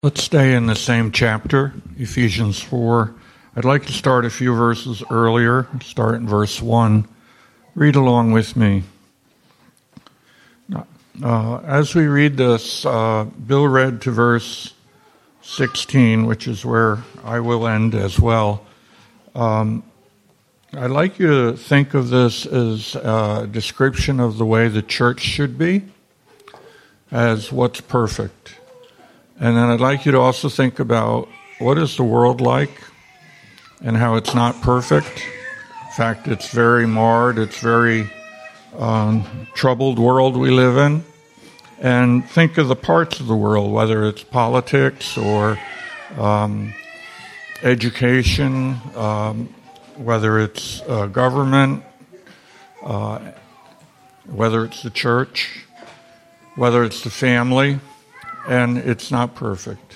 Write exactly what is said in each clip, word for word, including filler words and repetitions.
Let's stay in the same chapter, Ephesians four. I'd like to start a few verses earlier, start in verse one. Read along with me. Uh, as we read this, uh, Bill read to verse sixteen, which is where I will end as well. Um, I'd like you to think of this as a description of the way the church should be, as what's perfect. And then I'd like you to also think about what is the world like and how it's not perfect. In fact, it's very marred, it's very um, troubled world we live in. And think of the parts of the world, whether it's politics or um, education, um, whether it's uh, government, uh, whether it's the church, whether it's the family. And it's not perfect.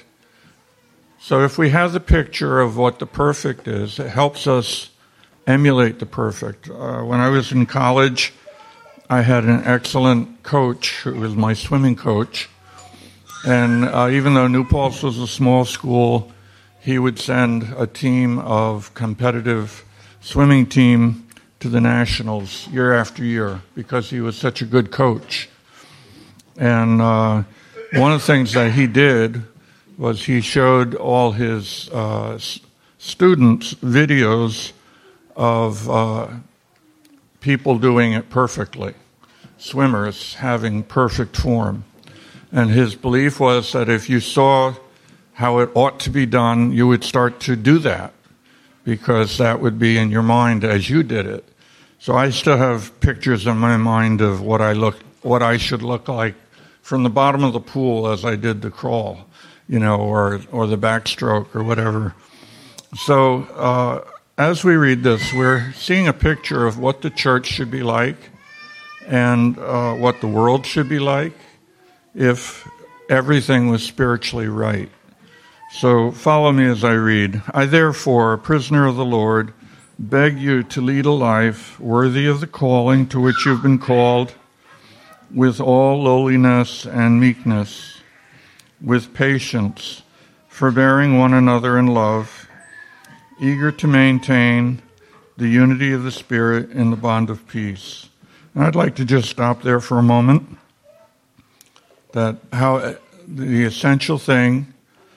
So if we have the picture of what the perfect is, it helps us emulate the perfect. Uh, when I was in college, I had an excellent coach who was my swimming coach. And uh, even though New Paltz was a small school, he would send a team of competitive swimming team to the nationals year after year because he was such a good coach. And uh, one of the things that he did was he showed all his uh, students videos of uh, people doing it perfectly, swimmers having perfect form. And his belief was that if you saw how it ought to be done, you would start to do that because that would be in your mind as you did it. So I still have pictures in my mind of what I look, what I should look like from the bottom of the pool as I did the crawl, you know, or or the backstroke or whatever. So uh, as we read this, we're seeing a picture of what the church should be like and uh, what the world should be like if everything was spiritually right. So follow me as I read. I therefore, a prisoner of the Lord, beg you to lead a life worthy of the calling to which you've been called, with all lowliness and meekness, with patience, forbearing one another in love, eager to maintain the unity of the Spirit in the bond of peace. And I'd like to just stop there for a moment. That how the essential thing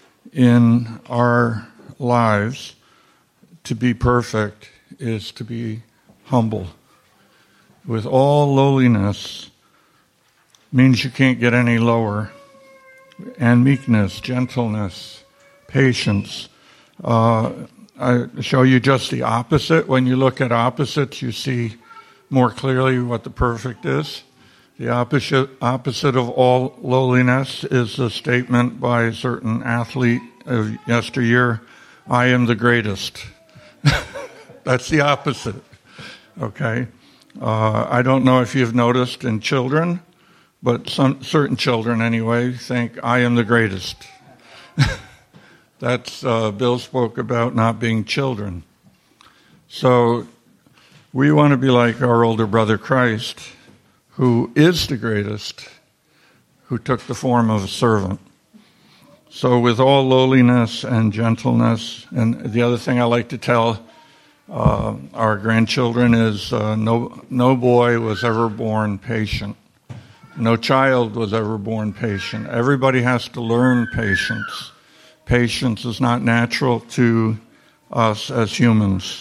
in our lives to be perfect is to be humble. With all lowliness means you can't get any lower. And meekness, gentleness, patience. Uh, I show you just the opposite. When you look at opposites, you see more clearly what the perfect is. The opposite, opposite of all lowliness is a statement by a certain athlete of yesteryear, I am the greatest. That's the opposite. Okay? Uh, I don't know if you've noticed in children, but some certain children, anyway, think, I am the greatest. That's, uh, Bill spoke about not being children. So we want to be like our older brother Christ, who is the greatest, who took the form of a servant. So with all lowliness and gentleness, and the other thing I like to tell uh, our grandchildren is uh, no, no boy was ever born patient. No child was ever born patient. Everybody has to learn patience. Patience is not natural to us as humans.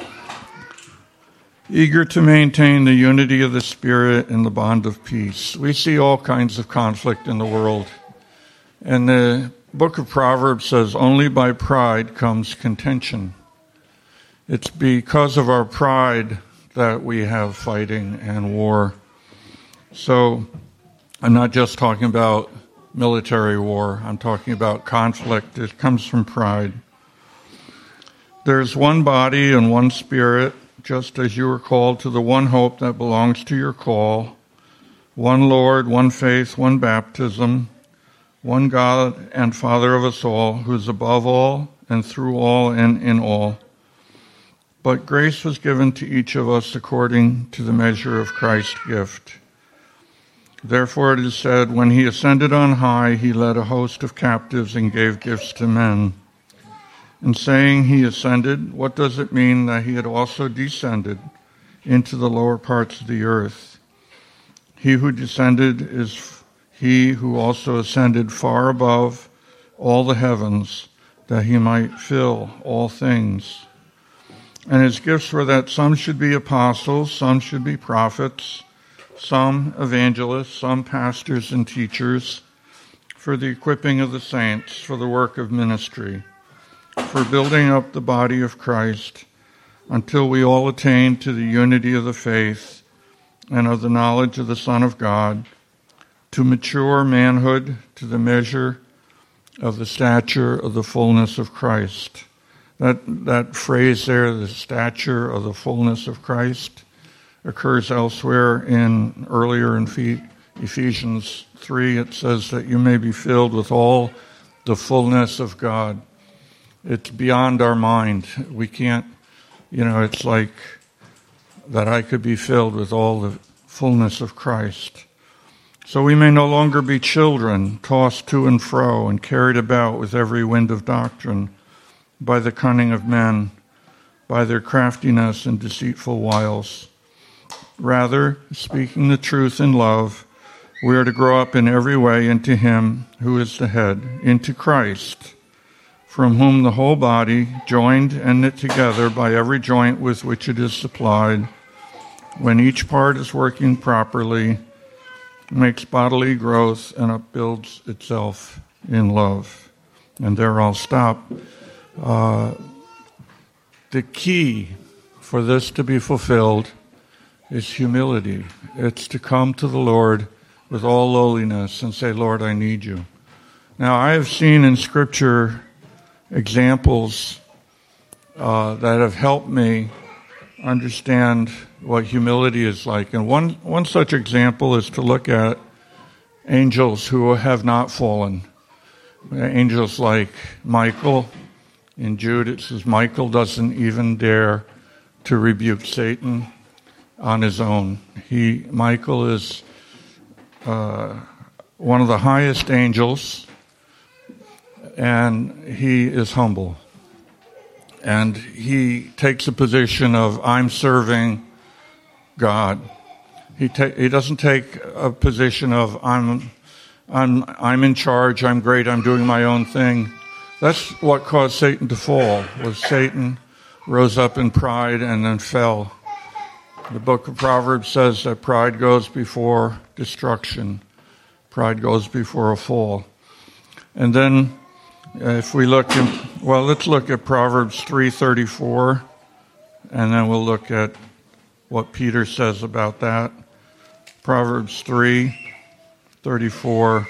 Eager to maintain the unity of the Spirit in the bond of peace. We see all kinds of conflict in the world. And the book of Proverbs says, only by pride comes contention. It's because of our pride that we have fighting and war. So I'm not just talking about military war. I'm talking about conflict. It comes from pride. There's one body and one spirit, just as you were called to the one hope that belongs to your call. One Lord, one faith, one baptism, one God and Father of us all, who is above all and through all and in all. But grace was given to each of us according to the measure of Christ's gift. Therefore it is said, when he ascended on high, he led a host of captives and gave gifts to men. In saying he ascended, what does it mean that he had also descended into the lower parts of the earth? He who descended is he who also ascended far above all the heavens, that he might fill all things. And his gifts were that some should be apostles, some should be prophets, some evangelists, some pastors and teachers, for the equipping of the saints, for the work of ministry, for building up the body of Christ, until we all attain to the unity of the faith and of the knowledge of the Son of God, to mature manhood, to the measure of the stature of the fullness of Christ. That, that phrase there, the stature of the fullness of Christ, occurs elsewhere in earlier in Ephesians three. It says that you may be filled with all the fullness of God. It's beyond our mind. We can't, you know, it's like that I could be filled with all the fullness of Christ. So we may no longer be children, tossed to and fro and carried about with every wind of doctrine by the cunning of men, by their craftiness and deceitful wiles. Rather, speaking the truth in love, we are to grow up in every way into him who is the head, into Christ, from whom the whole body, joined and knit together by every joint with which it is supplied, when each part is working properly, makes bodily growth and upbuilds itself in love. And there I'll stop. Uh, the key for this to be fulfilled is humility. It's to come to the Lord with all lowliness and say, Lord, I need you. Now, I have seen in Scripture examples uh, that have helped me understand what humility is like. And one, one such example is to look at angels who have not fallen. Angels like Michael. In Jude, it says Michael doesn't even dare to rebuke Satan on his own. He, Michael is uh, one of the highest angels, and he is humble. And he takes a position of, I'm serving God. He ta- he doesn't take a position of, I'm, I'm, I'm in charge, I'm great, I'm doing my own thing. That's what caused Satan to fall, was Satan rose up in pride and then fell. The book of Proverbs says that pride goes before destruction. Pride goes before a fall. And then if we look, in, well, let's look at Proverbs three thirty-four, and then we'll look at what Peter says about that. Proverbs three thirty-four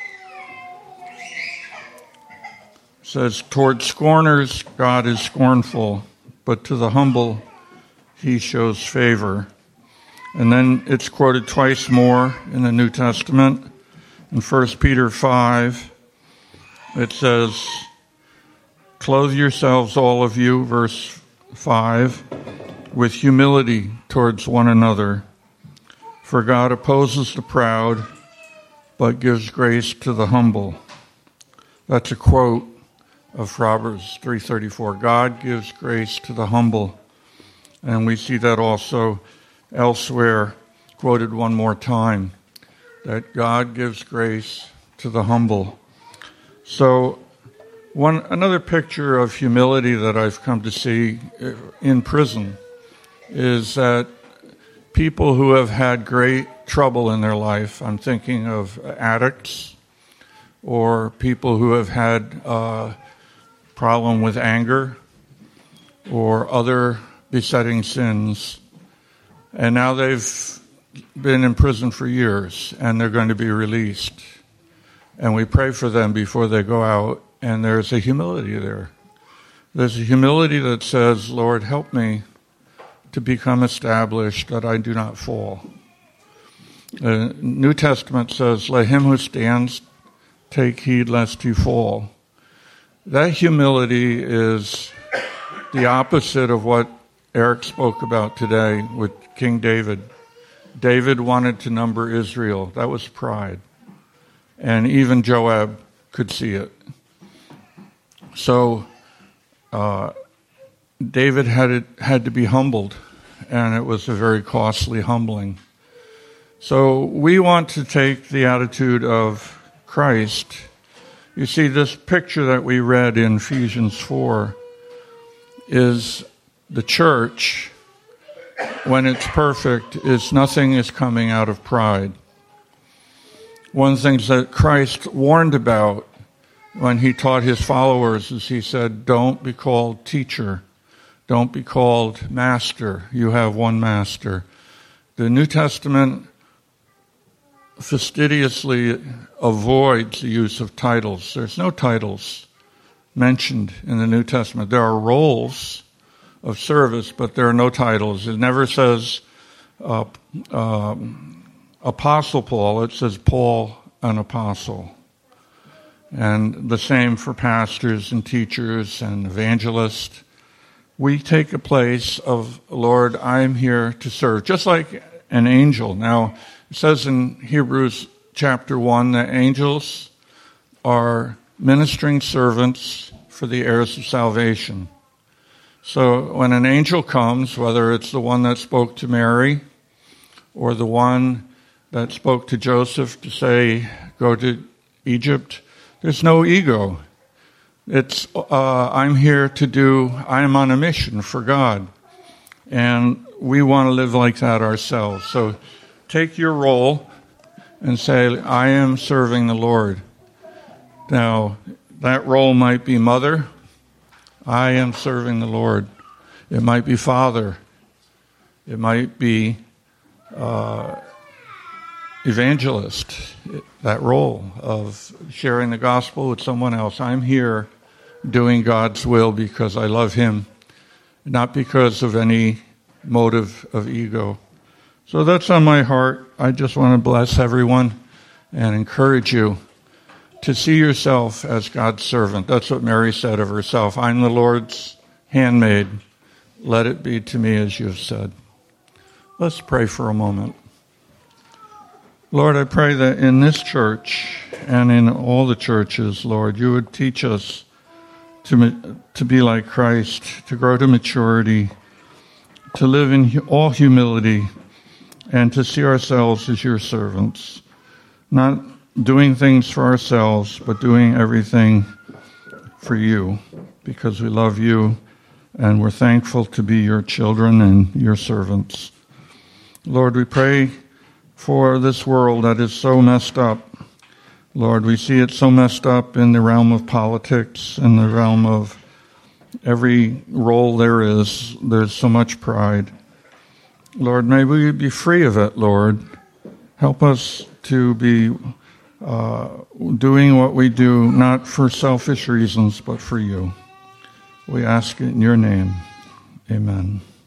says, toward scorners God is scornful, but to the humble he shows favor. And then it's quoted twice more in the New Testament. In First Peter five, it says, clothe yourselves, all of you, verse five, with humility towards one another. For God opposes the proud, but gives grace to the humble. That's a quote of Proverbs three thirty-four. God gives grace to the humble. And we see that also elsewhere, quoted one more time, that God gives grace to the humble. So one another picture of humility that I've come to see in prison is that people who have had great trouble in their life, I'm thinking of addicts or people who have had a problem with anger or other besetting sins, and now they've been in prison for years and they're going to be released. And we pray for them before they go out, and there's a humility there. There's a humility that says, Lord, help me to become established that I do not fall. The New Testament says, let him who stands take heed lest he fall. That humility is the opposite of what Eric spoke about today with King David. David wanted to number Israel. That was pride. And even Joab could see it. So uh, David had it, had to be humbled, and it was a very costly humbling. So we want to take the attitude of Christ. You see, this picture that we read in Ephesians four is the church, when it's perfect, is nothing is coming out of pride. One of the things that Christ warned about when he taught his followers is he said, don't be called teacher. Don't be called master. You have one master. The New Testament fastidiously avoids the use of titles. There's no titles mentioned in the New Testament. There are roles of service, but there are no titles. It never says uh, um, Apostle Paul. It says Paul, an apostle. And the same for pastors and teachers and evangelists. We take a place of, Lord, I'm here to serve, just like an angel. Now, it says in Hebrews chapter one that angels are ministering servants for the heirs of salvation. So when an angel comes, whether it's the one that spoke to Mary or the one that spoke to Joseph to say, go to Egypt, there's no ego. It's, uh, I'm here to do, I'm on a mission for God. And we want to live like that ourselves. So take your role and say, I am serving the Lord. Now, that role might be mother. I am serving the Lord. It might be father. It might be uh, evangelist, that role of sharing the gospel with someone else. I'm here doing God's will because I love him, not because of any motive of ego. So that's on my heart. I just want to bless everyone and encourage you to see yourself as God's servant. That's what Mary said of herself. I'm the Lord's handmaid. Let it be to me as you have said. Let's pray for a moment. Lord, I pray that in this church and in all the churches, Lord, you would teach us to, to be like Christ, to grow to maturity, to live in all humility, and to see ourselves as your servants, not doing things for ourselves, but doing everything for you, because we love you, and we're thankful to be your children and your servants. Lord, we pray for this world that is so messed up. Lord, we see it so messed up in the realm of politics, in the realm of every role there is. There's so much pride. Lord, may we be free of it, Lord. Help us to be uh, doing what we do, not for selfish reasons, but for you. We ask it in your name. Amen.